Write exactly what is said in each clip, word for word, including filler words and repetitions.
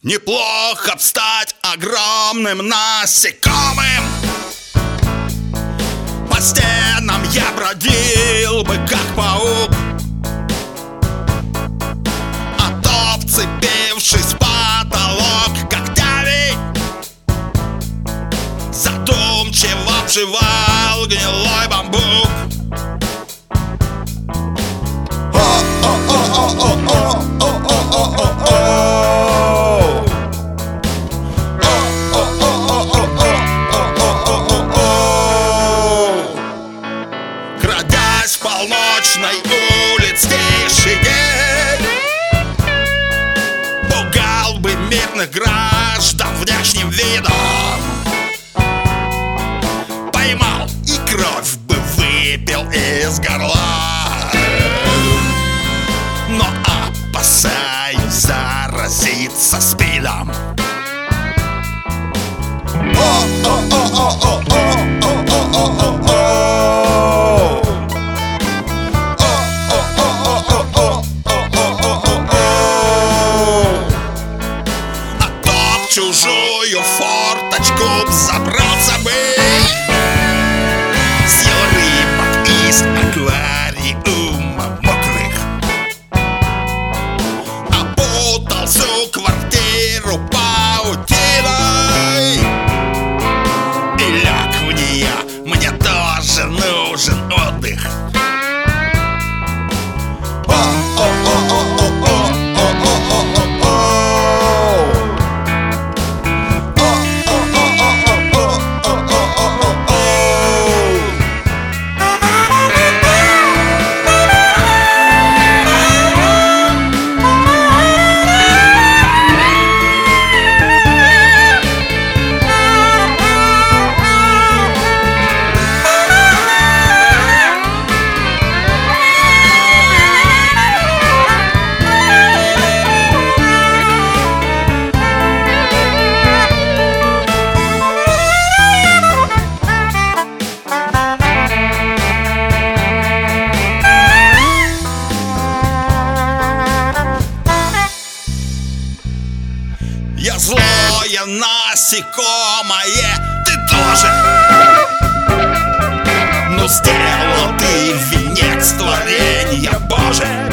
Неплохо б стать огромным насекомым. По стенам я бродил бы, как паук, а то, вцепившись в потолок когтями, задумчиво обживал гнилой бамбук. Крадясь в полночной улице тишине, пугал бы мирных граждан внешним видом. Поймал и кровь бы выпил из горла, но опасаюсь заразиться спидом. Чужую форточку забрался бы, съел рыбок из аквариума мокрых, опутал всю квартиру паутиной и ляг в нее. Мне тоже нужен отдых. Я злое насекомое, ты тоже. Но сделал ты венец творения Божия.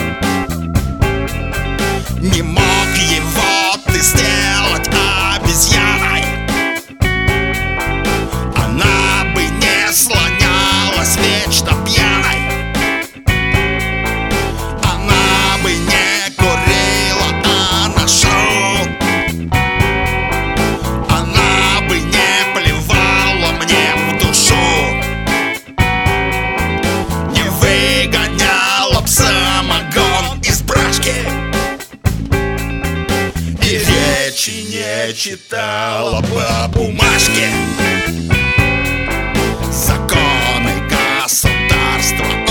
Не мог его ты сделать обезьяной. Она бы не слонялась вечно пьяной. Она бы не курила, а на шоу. Она бы не плевала мне в душу. Не выгоняла б самогон из брашки. И речи не читала по бумажке. Законы государства